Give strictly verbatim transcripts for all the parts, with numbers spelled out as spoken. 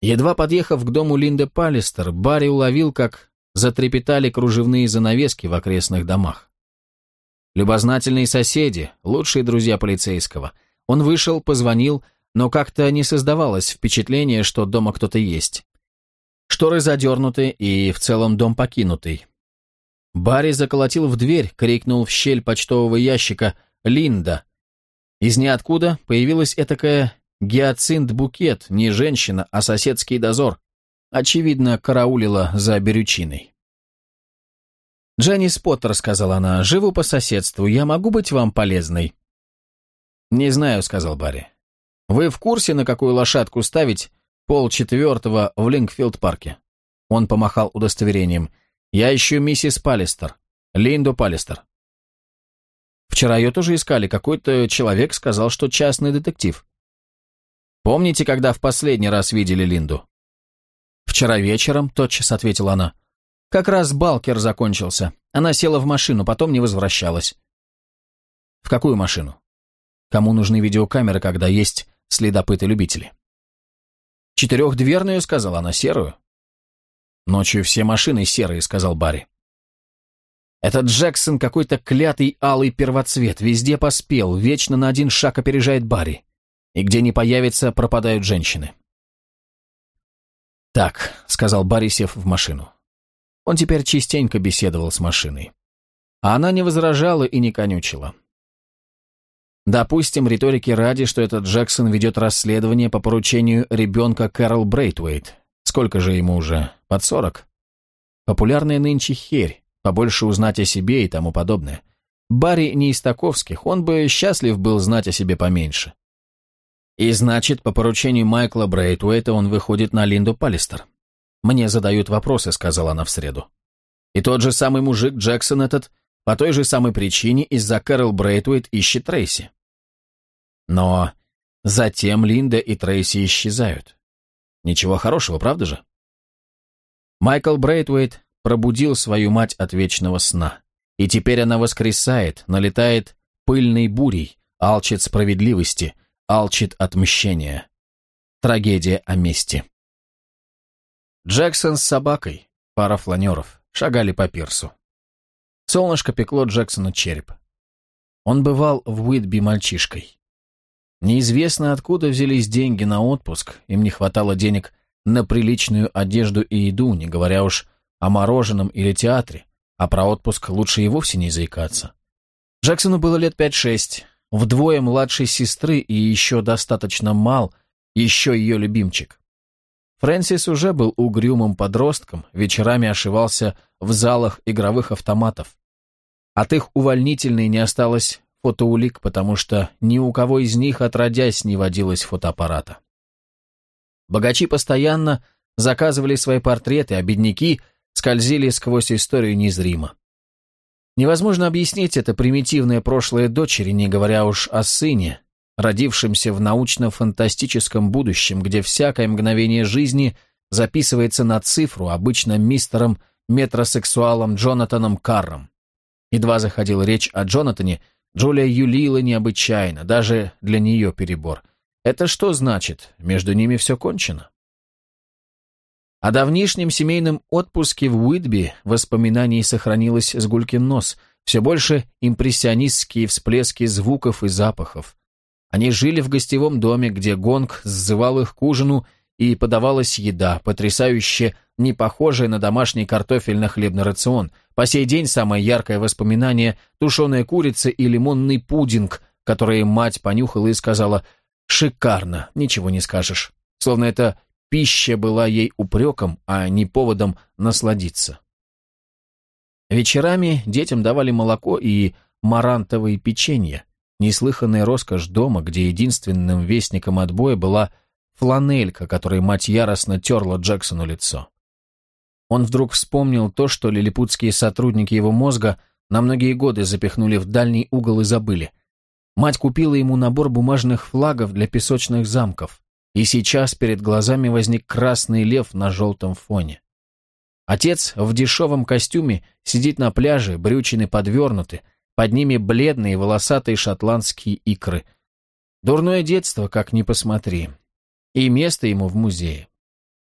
Едва подъехав к дому Линды Паллистер, Барри уловил, как затрепетали кружевные занавески в окрестных домах. Любознательные соседи, лучшие друзья полицейского. Он вышел, позвонил, но как-то не создавалось впечатление, что дома кто-то есть. Шторы задернуты, и в целом дом покинутый. Барри заколотил в дверь, крикнул в щель почтового ящика «Линда!». Из ниоткуда появилась этакая гиацинт-букет, не женщина, а соседский дозор. Очевидно, караулила за берючиной. «Дженнис Поттер», — сказала она, — «живу по соседству, я могу быть вам полезной?» «Не знаю», — сказал Барри. «Вы в курсе, на какую лошадку ставить полчетвертого в Линкфилд-парке?» Он помахал удостоверением. «Я ищу миссис Паллистер, Линду Паллистер». «Вчера ее тоже искали, какой-то человек сказал, что частный детектив». «Помните, когда в последний раз видели Линду?» «Вчера вечером», — тотчас ответила она. «Как раз Балкер закончился. Она села в машину, потом не возвращалась». «В какую машину? Кому нужны видеокамеры, когда есть следопыты-любители?» «Четырехдверную», — сказала она, — «серую». «Ночью все машины серые», — сказал Барри. «Этот Джексон какой-то клятый алый первоцвет, везде поспел, вечно на один шаг опережает Барри. И где не появится, пропадают женщины». «Так», — сказал Барри, сев в машину. Он теперь частенько беседовал с машиной. А она не возражала и не конючила. Допустим, риторики ради, что этот Джексон ведет расследование по поручению ребенка Кэрол Брейтвейт. Сколько же ему уже? Под сорок? Популярная нынче херь, побольше узнать о себе и тому подобное. Барри не из таковских, он бы счастлив был знать о себе поменьше. И значит, по поручению Майкла Брейтвейта он выходит на Линду Паллистер. «Мне задают вопросы», — сказала она в среду. «И тот же самый мужик Джексон этот по той же самой причине из-за Кэрол Брейтвейт ищет Трейси». Но затем Линда и Трейси исчезают. Ничего хорошего, правда же? Майкл Брейтвейт пробудил свою мать от вечного сна, и теперь она воскресает, налетает пыльной бурей, алчит справедливости, алчит отмщения. Трагедия о мести. Джексон с собакой, пара фланеров, шагали по пирсу. Солнышко пекло Джексону череп. Он бывал в Уитби мальчишкой. Неизвестно, откуда взялись деньги на отпуск, им не хватало денег на приличную одежду и еду, не говоря уж о мороженом или театре, а про отпуск лучше и вовсе не заикаться. Джексону было лет пять-шесть, вдвое младшей сестры и еще достаточно мал, еще ее любимчик. Фрэнсис уже был угрюмым подростком, вечерами ошивался в залах игровых автоматов. От их увольнительной не осталось фотоулик, потому что ни у кого из них отродясь не водилось фотоаппарата. Богачи постоянно заказывали свои портреты, а бедняки скользили сквозь историю незримо. Невозможно объяснить это примитивное прошлое дочери, не говоря уж о сыне, родившемся в научно-фантастическом будущем, где всякое мгновение жизни записывается на цифру, обычно мистером метросексуалом Джонатаном Карром. Едва заходила речь о Джонатане, Джулия юлила необычайно, даже для нее перебор. Это что значит? Между ними все кончено. О давнишнем семейном отпуске в Уитби воспоминаний сохранилось с гулькин нос, все больше импрессионистские всплески звуков и запахов. Они жили в гостевом доме, где гонг сзывал их к ужину, и подавалась еда, потрясающе не похожая на домашний картофельно-хлебный рацион. По сей день самое яркое воспоминание – тушеная курица и лимонный пудинг, который мать понюхала и сказала «шикарно, ничего не скажешь». Словно эта пища была ей упреком, а не поводом насладиться. Вечерами детям давали молоко и марантовые печенья. Неслыханная роскошь дома, где единственным вестником отбоя была фланелька, которой мать яростно терла Джексону лицо. Он вдруг вспомнил то, что лилипутские сотрудники его мозга на многие годы запихнули в дальний угол и забыли. Мать купила ему набор бумажных флагов для песочных замков, и сейчас перед глазами возник красный лев на желтом фоне. Отец в дешевом костюме сидит на пляже, брючины подвернуты, под ними бледные волосатые шотландские икры. Дурное детство, как ни посмотри. И место ему в музее.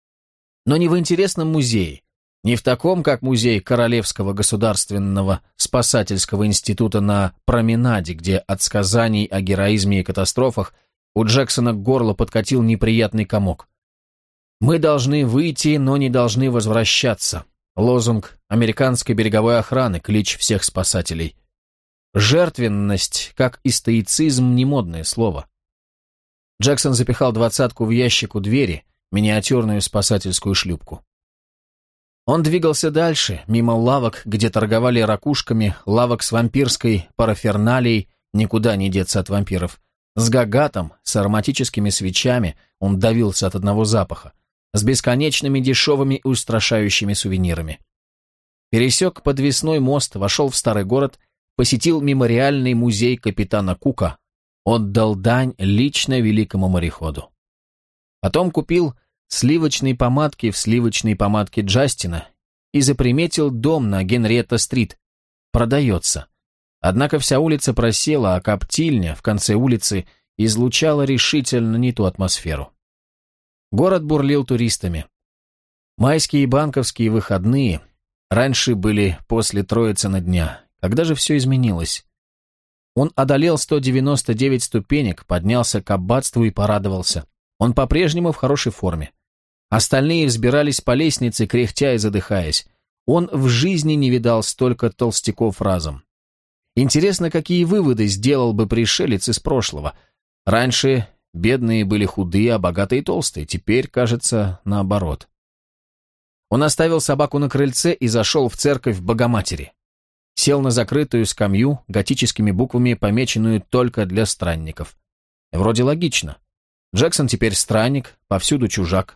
Но не в интересном музее, не в таком, как музей Королевского государственного спасательского института на променаде, где от сказаний о героизме и катастрофах у Джексона к горлу подкатил неприятный комок. «Мы должны выйти, но не должны возвращаться». Лозунг американской береговой охраны, клич всех спасателей. Жертвенность, как и стоицизм, не модное слово. Джексон запихал двадцатку в ящик у двери, миниатюрную спасательскую шлюпку. Он двигался дальше, мимо лавок, где торговали ракушками, лавок с вампирской параферналией, никуда не деться от вампиров, с гагатом, с ароматическими свечами, он давился от одного запаха, с бесконечными дешевыми и устрашающими сувенирами. Пересек подвесной мост, вошел в старый город, посетил мемориальный музей капитана Кука, отдал дань лично великому мореходу. Потом купил сливочные помадки в сливочной помадке Джастина и заприметил дом на Генриетта-стрит. Продается. Однако вся улица просела, а коптильня в конце улицы излучала решительно не ту атмосферу. Город бурлил туристами. Майские и банковские выходные раньше были после Троицына дня. Когда же все изменилось? Он одолел сто девяносто девять ступенек, поднялся к аббатству и порадовался. Он по-прежнему в хорошей форме. Остальные взбирались по лестнице, кряхтя и задыхаясь. Он в жизни не видал столько толстяков разом. Интересно, какие выводы сделал бы пришелец из прошлого. Раньше бедные были худые, а богатые толстые. Теперь, кажется, наоборот. Он оставил собаку на крыльце и зашел в церковь Богоматери. Сел на закрытую скамью, готическими буквами помеченную только для странников. Вроде логично. Джексон теперь странник, повсюду чужак.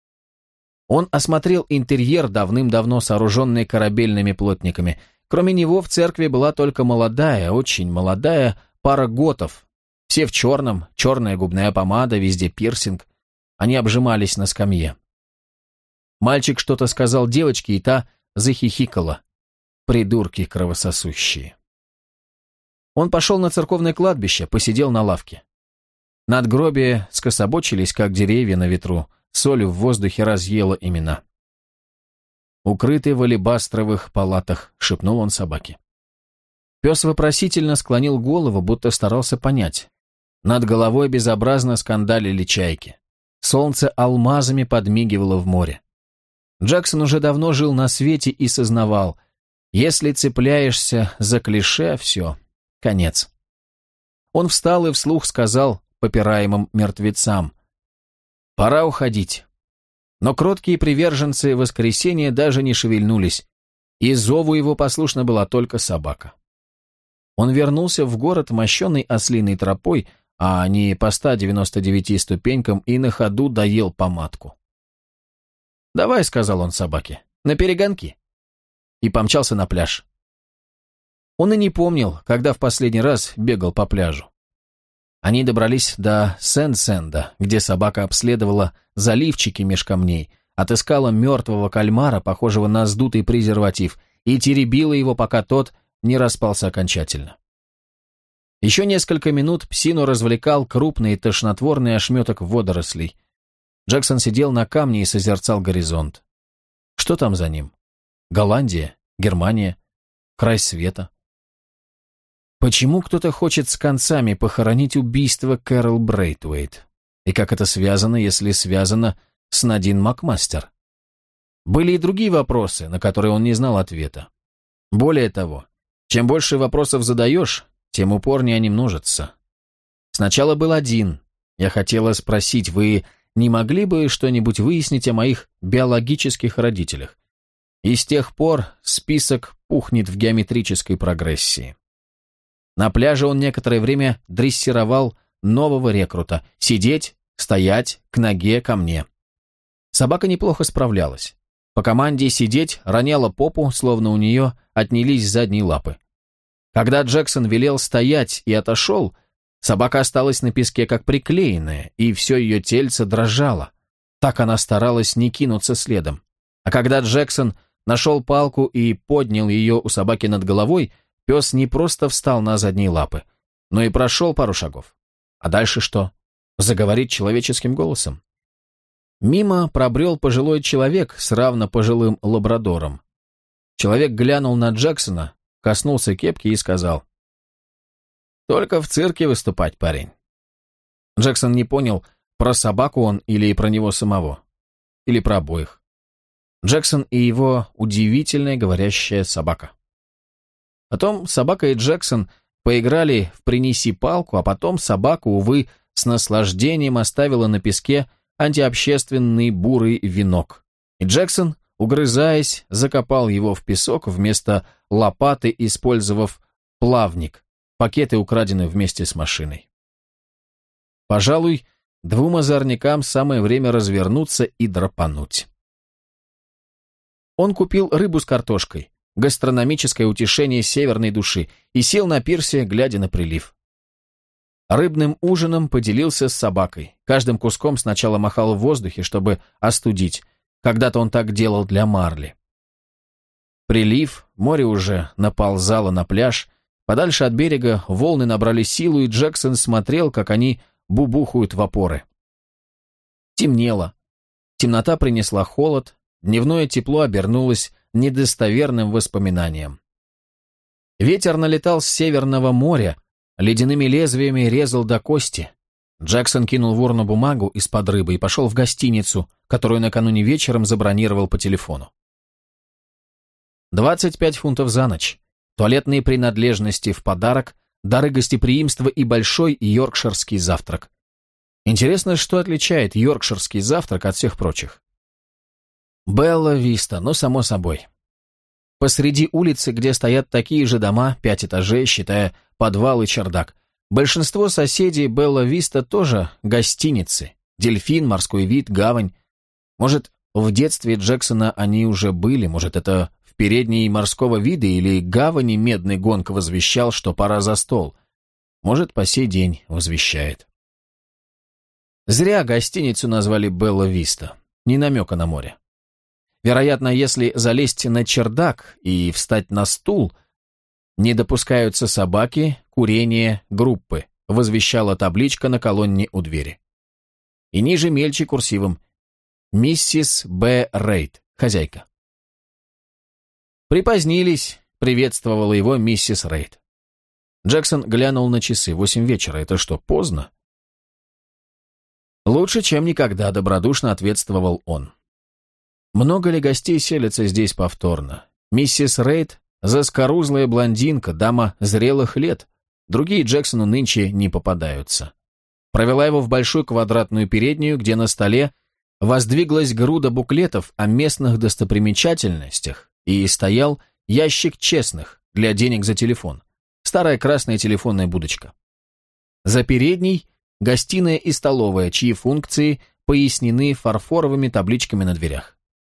Он осмотрел интерьер, давным-давно сооруженный корабельными плотниками. Кроме него в церкви была только молодая, очень молодая пара готов. Все в черном, черная губная помада, везде пирсинг. Они обжимались на скамье. Мальчик что-то сказал девочке, и та захихикала. Придурки кровососущие. Он пошел на церковное кладбище, посидел на лавке. Надгробия скособочились, как деревья на ветру. Соль в воздухе разъела имена. «Укрытый в алебастровых палатах», — шепнул он собаке. Пес вопросительно склонил голову, будто старался понять. Над головой безобразно скандалили чайки. Солнце алмазами подмигивало в море. Джексон уже давно жил на свете и сознавал, если цепляешься за клише, все, конец. Он встал и вслух сказал попираемым мертвецам: «Пора уходить». Но кроткие приверженцы воскресения даже не шевельнулись, и зову его послушна была только собака. Он вернулся в город, мощенный ослиной тропой, а не по ста девяноста девяти ступенькам, и на ходу доел помадку. «Давай», — сказал он собаке, — «на перегонки». И помчался на пляж. Он и не помнил, когда в последний раз бегал по пляжу. Они добрались до Сен-Сенда, где собака обследовала заливчики меж камней, отыскала мертвого кальмара, похожего на сдутый презерватив, и теребила его, пока тот не распался окончательно. Еще несколько минут псину развлекал крупный тошнотворный ошметок водорослей. Джексон сидел на камне и созерцал горизонт. Что там за ним? Голландия? Германия? Край света? Почему кто-то хочет с концами похоронить убийство Кэрол Брейтвейт? И как это связано, если связано с Надин Макмастер? Были и другие вопросы, на которые он не знал ответа. Более того, чем больше вопросов задаешь, тем упорнее они множатся. Сначала был один. Я хотела спросить, вы не могли бы что-нибудь выяснить о моих биологических родителях? И с тех пор список пухнет в геометрической прогрессии. На пляже он некоторое время дрессировал нового рекрута. Сидеть, стоять, к ноге, ко мне. Собака неплохо справлялась. По команде сидеть роняла попу, словно у нее отнялись задние лапы. Когда Джексон велел стоять и отошел, собака осталась на песке как приклеенная, и все ее тельце дрожало. Так она старалась не кинуться следом. А когда Джексон нашел палку и поднял ее у собаки над головой, пес не просто встал на задние лапы, но и прошел пару шагов. А дальше что? Заговорить человеческим голосом? Мимо пробрел пожилой человек с равно пожилым лабрадором. Человек глянул на Джексона, коснулся кепки и сказал: «Только в цирке выступать, парень». Джексон не понял, про собаку он или про него самого, или про обоих. Джексон и его удивительная говорящая собака. Потом собака и Джексон поиграли в «принеси палку», а потом собака, увы, с наслаждением оставила на песке антиобщественный бурый венок. И Джексон, угрызаясь, закопал его в песок вместо лопаты, использовав плавник, пакеты украдены вместе с машиной. Пожалуй, двум озорникам самое время развернуться и драпануть. Он купил рыбу с картошкой, гастрономическое утешение северной души, и сел на пирсе, глядя на прилив. Рыбным ужином поделился с собакой, каждым куском сначала махал в воздухе, чтобы остудить. Когда-то он так делал для Марли. Прилив, море уже наползало на пляж, подальше от берега волны набрали силу, и Джексон смотрел, как они бубухают в опоры. Темнело. Темнота принесла холод, дневное тепло обернулось недостоверным воспоминанием. Ветер налетал с Северного моря, ледяными лезвиями резал до кости. Джексон кинул в урну бумагу из-под рыбы и пошел в гостиницу, которую накануне вечером забронировал по телефону. двадцать пять фунтов за ночь, туалетные принадлежности в подарок, дары гостеприимства и большой йоркширский завтрак. Интересно, что отличает йоркширский завтрак от всех прочих? Белла Виста, ну, само собой. Посреди улицы, где стоят такие же дома, пять этажей, считая подвал и чердак, большинство соседей Белла Виста тоже гостиницы, дельфин, морской вид, гавань. Может, в детстве Джексона они уже были, может, это в передней морского вида или гавани медный гонг возвещал, что пора за стол. Может, по сей день возвещает. Зря гостиницу назвали Белла Виста, ни намека на море. Вероятно, если залезть на чердак и встать на стул, не допускаются собаки, курение, группы, возвещала табличка на колонне у двери. И ниже мельче курсивом: «Миссис Б. Рейд, хозяйка». «Припозднились», — приветствовала его миссис Рейд. Джексон глянул на часы. Восемь вечера. Это что, поздно? «Лучше, чем никогда», — добродушно ответствовал он. Много ли гостей селятся здесь повторно? Миссис Рейд — заскорузлая блондинка, дама зрелых лет. Другие Джексону нынче не попадаются. Провела его в большую квадратную переднюю, где на столе воздвиглась груда буклетов о местных достопримечательностях и стоял ящик честных для денег за телефон. Старая красная телефонная будочка. За передней — гостиная и столовая, чьи функции пояснены фарфоровыми табличками на дверях.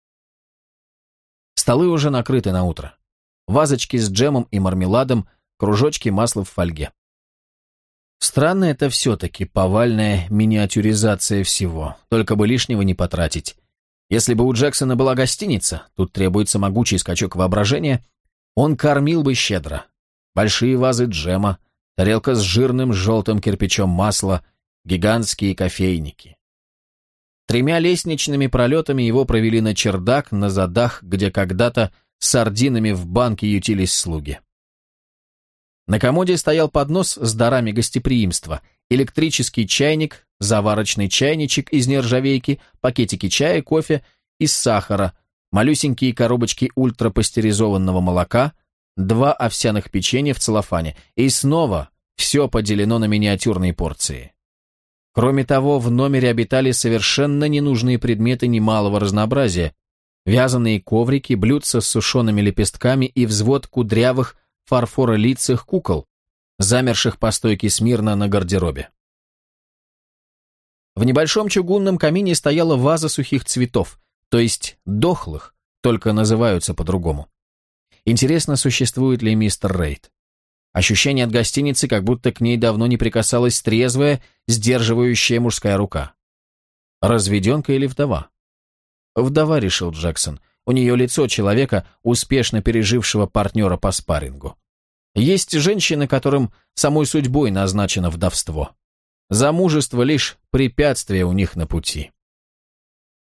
Столы уже накрыты на утро. Вазочки с джемом и мармеладом, кружочки масла в фольге. Странно это все-таки, повальная миниатюризация всего, только бы лишнего не потратить. Если бы у Джексона была гостиница, тут требуется могучий скачок воображения, он кормил бы щедро. Большие вазы джема, тарелка с жирным желтым кирпичом масла, гигантские кофейники. Тремя лестничными пролетами его провели на чердак, на задах, где когда-то сардинами в банке ютились слуги. На комоде стоял поднос с дарами гостеприимства, электрический чайник, заварочный чайничек из нержавейки, пакетики чая, кофе из сахара, малюсенькие коробочки ультрапастеризованного молока, два овсяных печенья в целлофане, и снова все поделено на миниатюрные порции. Кроме того, в номере обитали совершенно ненужные предметы немалого разнообразия: вязаные коврики, блюдца с сушеными лепестками и взвод кудрявых фарфоролицых кукол, замерших по стойке смирно на гардеробе. В небольшом чугунном камине стояла ваза сухих цветов, то есть дохлых, только называются по-другому. Интересно, существует ли мистер Рейд? Ощущение от гостиницы, как будто к ней давно не прикасалась трезвая, сдерживающая мужская рука. Разведенка или вдова? Вдова, решил Джексон. У нее лицо человека, успешно пережившего партнера по спаррингу. Есть женщины, которым самой судьбой назначено вдовство. Замужество лишь препятствие у них на пути.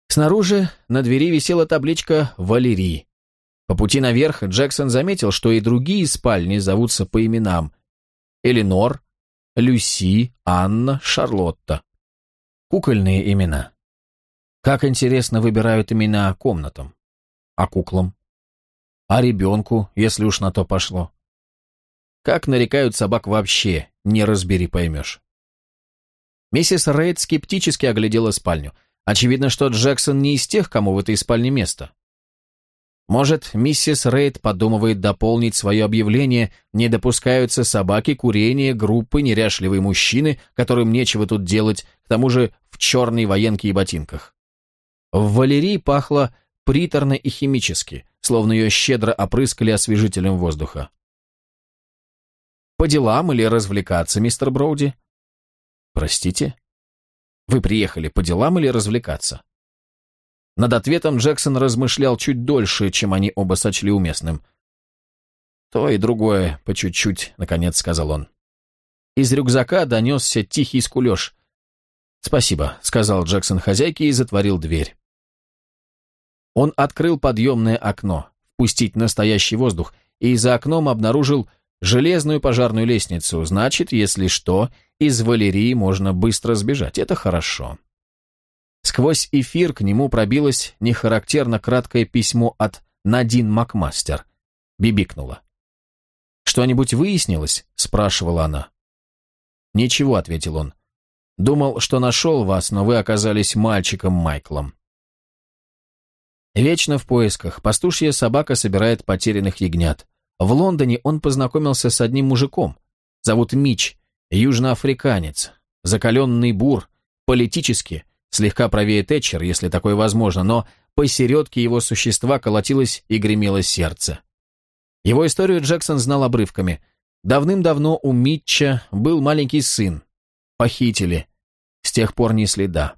Снаружи на двери висела табличка «Валерий». По пути наверх Джексон заметил, что и другие спальни зовутся по именам: Эленор, Люси, Анна, Шарлотта. Кукольные имена. Как интересно выбирают имена комнатам. А куклам? А ребенку, если уж на то пошло? Как нарекают собак вообще, не разбери поймешь. Миссис Рейд скептически оглядела спальню. Очевидно, что Джексон не из тех, кому в этой спальне место. Может, миссис Рейд подумывает дополнить свое объявление: не допускаются собаки, курение, группы, неряшливые мужчины, которым нечего тут делать, к тому же в черной военке и ботинках. В Валерии пахло приторно и химически, словно ее щедро опрыскали освежителем воздуха. «По делам или развлекаться, мистер Броуди?» «Простите? Вы приехали по делам или развлекаться?» Над ответом Джексон размышлял чуть дольше, чем они оба сочли уместным. «То и другое, по чуть-чуть», — наконец сказал он. Из рюкзака донесся тихий скулеж. «Спасибо», — сказал Джексон хозяйке и затворил дверь. Он открыл подъемное окно, впустить настоящий воздух, и за окном обнаружил железную пожарную лестницу. Значит, если что, из Валерии можно быстро сбежать. Это хорошо. Сквозь эфир к нему пробилось нехарактерно краткое письмо от Надин Макмастер. Бибикнула. «Что-нибудь выяснилось?» — спрашивала она. «Ничего», — ответил он. «Думал, что нашел вас, но вы оказались мальчиком Майклом». Вечно в поисках. Пастушья собака собирает потерянных ягнят. В Лондоне он познакомился с одним мужиком. Зовут Мич, южноафриканец, закаленный бур, политически, слегка правее Тэтчер, если такое возможно, но посередке его существа колотилось и гремело сердце. Его историю Джексон знал обрывками. Давным-давно у Митча был маленький сын. Похитили. С тех пор ни следа.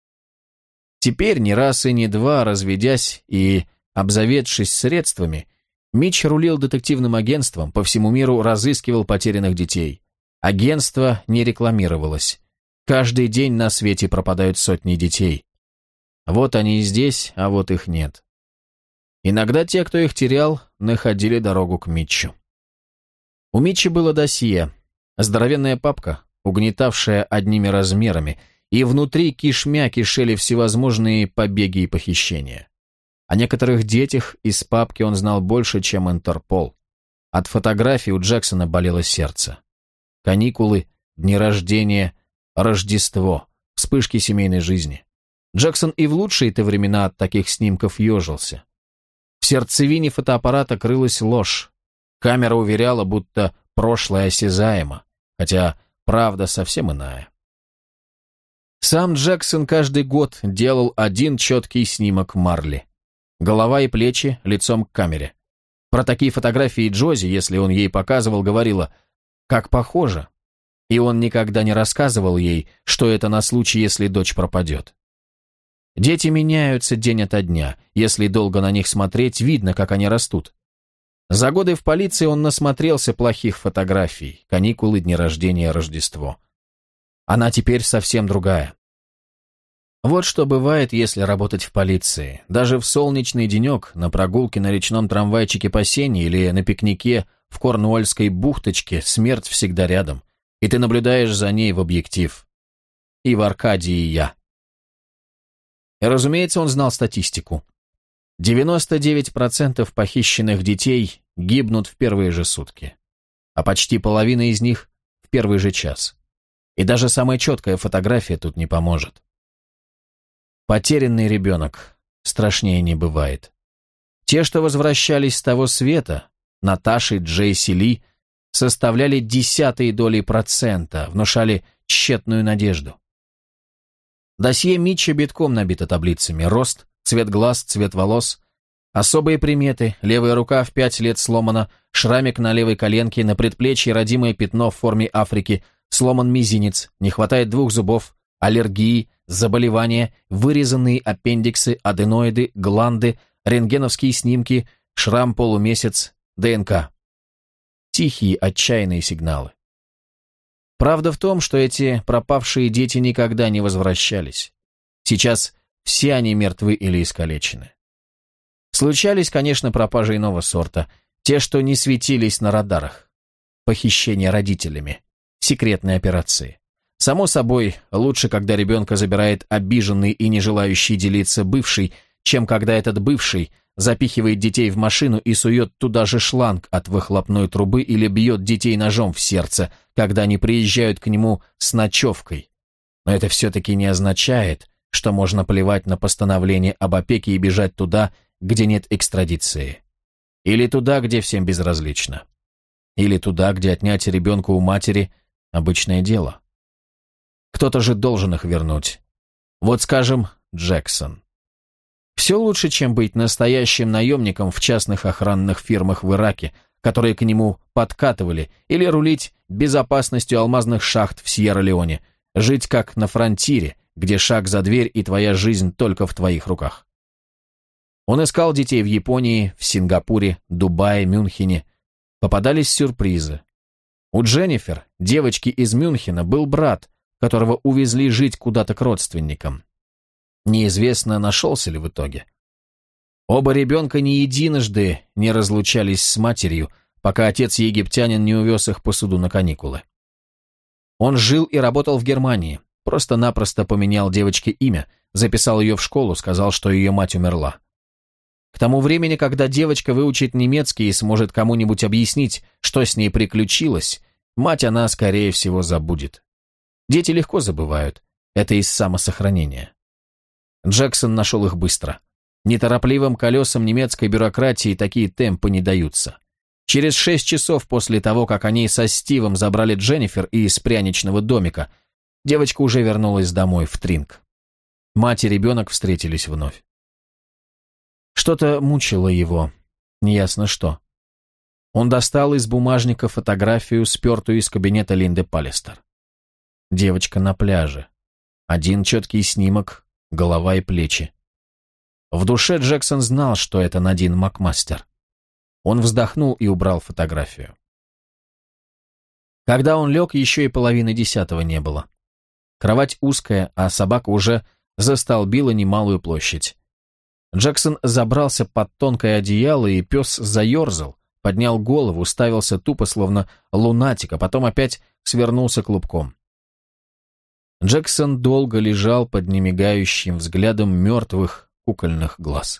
Теперь ни раз и ни два, разведясь и обзаведшись средствами, Митч рулил детективным агентством, по всему миру разыскивал потерянных детей. Агентство не рекламировалось. Каждый день на свете пропадают сотни детей. Вот они и здесь, а вот их нет. Иногда те, кто их терял, находили дорогу к Митчу. У Митча было досье, здоровенная папка, угнетавшая одними размерами, и внутри кишмя кишели всевозможные побеги и похищения. О некоторых детях из папки он знал больше, чем Интерпол. От фотографий у Джексона болело сердце. Каникулы, дни рождения, Рождество, вспышки семейной жизни. Джексон и в лучшие-то времена от таких снимков ежился. В сердцевине фотоаппарата крылась ложь. Камера уверяла, будто прошлое осязаемо, хотя правда совсем иная. Сам Джексон каждый год делал один четкий снимок Марли. Голова и плечи лицом к камере. Про такие фотографии Джози, если он ей показывал, говорила: «Как похоже». И он никогда не рассказывал ей, что это на случай, если дочь пропадет. Дети меняются день ото дня. Если долго на них смотреть, видно, как они растут. За годы в полиции он насмотрелся плохих фотографий. Каникулы, дни рождения, Рождество. Она теперь совсем другая. Вот что бывает, если работать в полиции. Даже в солнечный денек, на прогулке на речном трамвайчике по Сене или на пикнике в Корнуольской бухточке смерть всегда рядом, и ты наблюдаешь за ней в объектив. И в Аркадии я. И, разумеется, он знал статистику. девяносто девять процентов похищенных детей гибнут в первые же сутки, а почти половина из них в первый же час. И даже самая четкая фотография тут не поможет. Потерянный ребенок. Страшнее не бывает. Те, что возвращались с того света, Наташи, Джейси Ли, составляли десятые доли процента, внушали тщетную надежду. Досье Митча битком набито таблицами. Рост, цвет глаз, цвет волос. Особые приметы. Левая рука в пять лет сломана, шрамик на левой коленке, на предплечье родимое пятно в форме Африки, сломан мизинец, не хватает двух зубов, аллергии, заболевания, вырезанные аппендиксы, аденоиды, гланды, рентгеновские снимки, шрам-полумесяц, ДНК. Тихие, отчаянные сигналы. Правда в том, что эти пропавшие дети никогда не возвращались. Сейчас все они мертвы или искалечены. Случались, конечно, пропажи иного сорта, те, что не светились на радарах. Похищение родителями, секретные операции. Само собой, лучше, когда ребенка забирает обиженный и не желающий делиться бывший, чем когда этот бывший запихивает детей в машину и сует туда же шланг от выхлопной трубы или бьет детей ножом в сердце, когда они приезжают к нему с ночевкой. Но это все-таки не означает, что можно плевать на постановление об опеке и бежать туда, где нет экстрадиции. Или туда, где всем безразлично. Или туда, где отнять ребенка у матери – обычное дело. Кто-то же должен их вернуть. Вот, скажем, Джексон. Все лучше, чем быть настоящим наемником в частных охранных фирмах в Ираке, которые к нему подкатывали, или рулить безопасностью алмазных шахт в Сьерра-Леоне, жить как на фронтире, где шаг за дверь и твоя жизнь только в твоих руках. Он искал детей в Японии, в Сингапуре, Дубае, Мюнхене. Попадались сюрпризы. У Дженнифер, девочки из Мюнхена, был брат, которого увезли жить куда-то к родственникам. Неизвестно, нашелся ли в итоге. Оба ребенка не единожды не разлучались с матерью, пока отец-египтянин не увез их по суду на каникулы. Он жил и работал в Германии, просто-напросто поменял девочке имя, записал ее в школу, сказал, что ее мать умерла. К тому времени, когда девочка выучит немецкий и сможет кому-нибудь объяснить, что с ней приключилось, мать она, скорее всего, забудет. Дети легко забывают, это из самосохранения. Джексон нашел их быстро. Неторопливым колесам немецкой бюрократии такие темпы не даются. Через шесть часов после того, как они со Стивом забрали Дженнифер из пряничного домика, девочка уже вернулась домой в Тринг. Мать и ребенок встретились вновь. Что-то мучило его, неясно что. Он достал из бумажника фотографию, спертую из кабинета Линды Паллистер. Девочка на пляже. Один четкий снимок, голова и плечи. В душе Джексон знал, что это Надин Макмастер. Он вздохнул и убрал фотографию. Когда он лег, еще и половины десятого не было. Кровать узкая, а собака уже застолбила немалую площадь. Джексон забрался под тонкое одеяло, и пес заерзал, поднял голову, уставился тупо, словно лунатик, а потом опять свернулся клубком. Джексон долго лежал под немигающим взглядом мертвых кукольных глаз.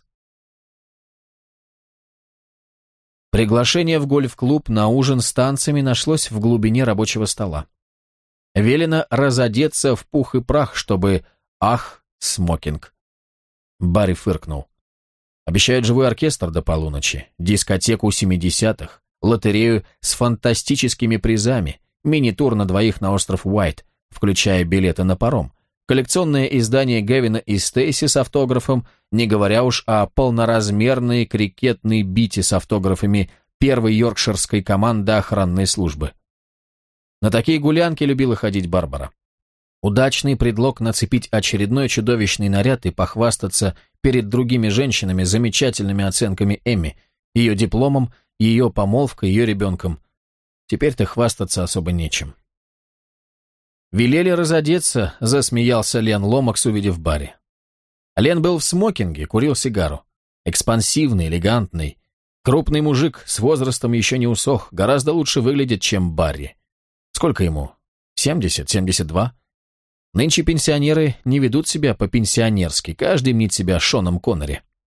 Приглашение в гольф-клуб на ужин с танцами нашлось в глубине рабочего стола. Велено разодеться в пух и прах, чтобы... Ах, смокинг. Барри фыркнул. Обещают живой оркестр до полуночи, дискотеку семидесятых, лотерею с фантастическими призами, мини-тур на двоих на остров Уайт, включая билеты на паром, коллекционное издание Гевина и Стейси с автографом, не говоря уж о полноразмерной крикетной бите с автографами первой йоркширской команды охранной службы. На такие гулянки любила ходить Барбара. Удачный предлог нацепить очередной чудовищный наряд и похвастаться перед другими женщинами замечательными оценками Эмми, ее дипломом, ее помолвкой, ее ребенком. Теперь-то хвастаться особо нечем. «Велели разодеться», — засмеялся Лен Ломакс, увидев Барри. Лен был в смокинге, курил сигару. Экспансивный, элегантный. Крупный мужик, с возрастом еще не усох, гораздо лучше выглядит, чем Барри. Сколько ему? семьдесят, семьдесят два? Нынче пенсионеры не ведут себя по-пенсионерски, каждый мнит себя Шоном Коннери.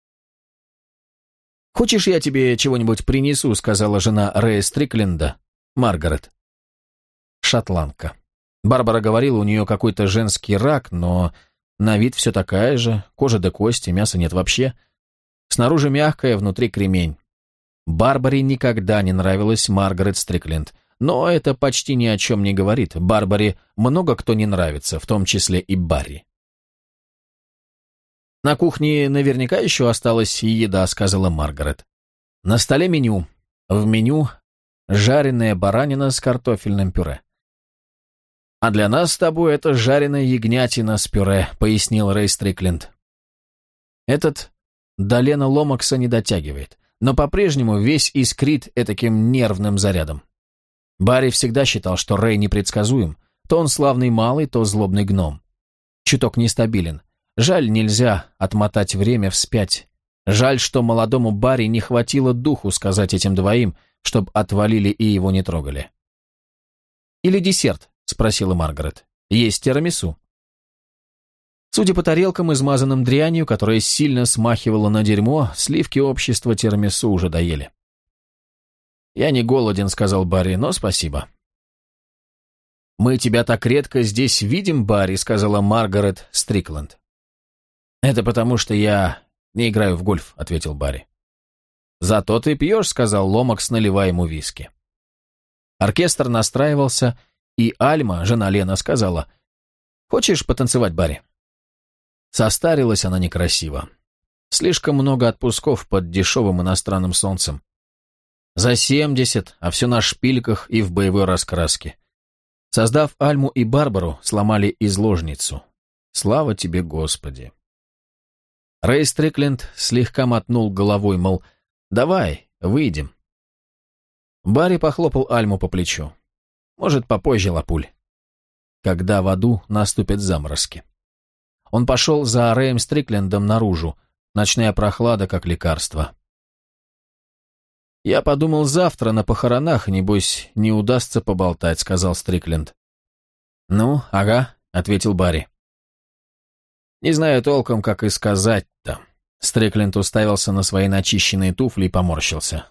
«Хочешь, я тебе чего-нибудь принесу?» — сказала жена Рэя Стрикленда, Маргарет. Шотландка. Барбара говорила, у нее какой-то женский рак, но на вид все такая же, кожа до кости, мяса нет вообще. Снаружи мягкая, внутри кремень. Барбаре никогда не нравилась Маргарет Стрикленд, но это почти ни о чем не говорит. Барбаре много кто не нравится, в том числе и Барри. «На кухне наверняка еще осталась и еда», — сказала Маргарет. «На столе меню. В меню жареная баранина с картофельным пюре». «А для нас с тобой это жареная ягнятина с пюре», — пояснил Рэй Стрикленд. Этот до Лена Ломакса не дотягивает, но по-прежнему весь искрит этаким нервным зарядом. Барри всегда считал, что Рэй непредсказуем, то он славный малый, то злобный гном. Чуток нестабилен. Жаль, нельзя отмотать время вспять. Жаль, что молодому Барри не хватило духу сказать этим двоим, чтоб отвалили и его не трогали. «Или десерт?» — спросила Маргарет. «Есть тирамису». Судя по тарелкам, измазанным дрянью, которая сильно смахивала на дерьмо, сливки общества тирамису уже доели. «Я не голоден», — сказал Барри, — «но спасибо». «Мы тебя так редко здесь видим, Барри», — сказала Маргарет Стрикленд. «Это потому, что я не играю в гольф», — ответил Барри. «Зато ты пьешь», — сказал Ломакс, наливая ему виски. Оркестр настраивался, и Альма, жена Лена, сказала: «Хочешь потанцевать, Барри?» Состарилась она некрасиво. Слишком много отпусков под дешевым иностранным солнцем. За семьдесят, а все на шпильках и в боевой раскраске. Создав Альму и Барбару, сломали изложницу. Слава тебе, Господи. Рэй Стрикленд слегка мотнул головой, мол, давай, выйдем. Барри похлопал Альму по плечу. Может, попозже, лапуль. Когда в аду наступят заморозки. Он пошел за Рэем Стриклендом наружу. Ночная прохлада, как лекарство. «Я подумал, завтра на похоронах, небось, не удастся поболтать», — сказал Стрикленд. «Ну, ага», — ответил Барри. «Не знаю толком, как и сказать-то». Стрикленд уставился на свои начищенные туфли и поморщился.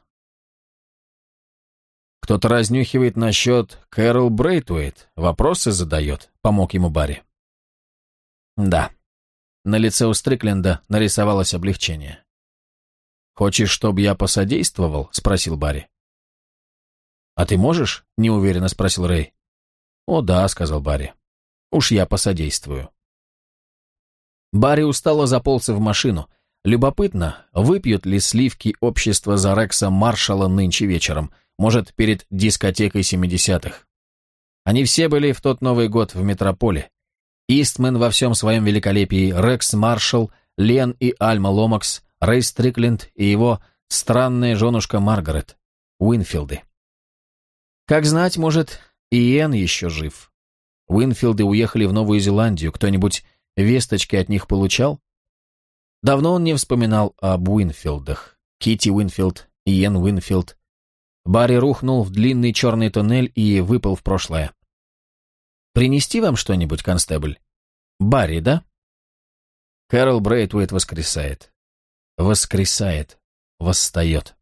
«Кто-то разнюхивает насчет Кэрол Брейтуэйт, вопросы задает», — помог ему Барри. «Да». На лице у Стрикленда нарисовалось облегчение. «Хочешь, чтобы я посодействовал?» — спросил Барри. «А ты можешь?» — неуверенно спросил Рэй. «О да», — сказал Барри. «Уж я посодействую». Барри устало заполз в машину. Любопытно, выпьют ли сливки общества за Рекса Маршалла нынче вечером, может, перед дискотекой семидесятых. Они все были в тот Новый год в метрополе. Истмен во всем своем великолепии, Рекс Маршалл, Лен и Альма Ломакс, Рэй Стрикленд и его странная женушка Маргарет, Уинфилды. Как знать, может, и Иэн еще жив. Уинфилды уехали в Новую Зеландию, кто-нибудь весточки от них получал? Давно он не вспоминал об Уинфилдах. Китти Уинфилд, Иэн Уинфилд. Барри рухнул в длинный черный туннель и выпал в прошлое. «Принести вам что-нибудь, констебль?» «Барри, да?» Кэрол Брейтуэйт воскресает. Воскресает. Восстает.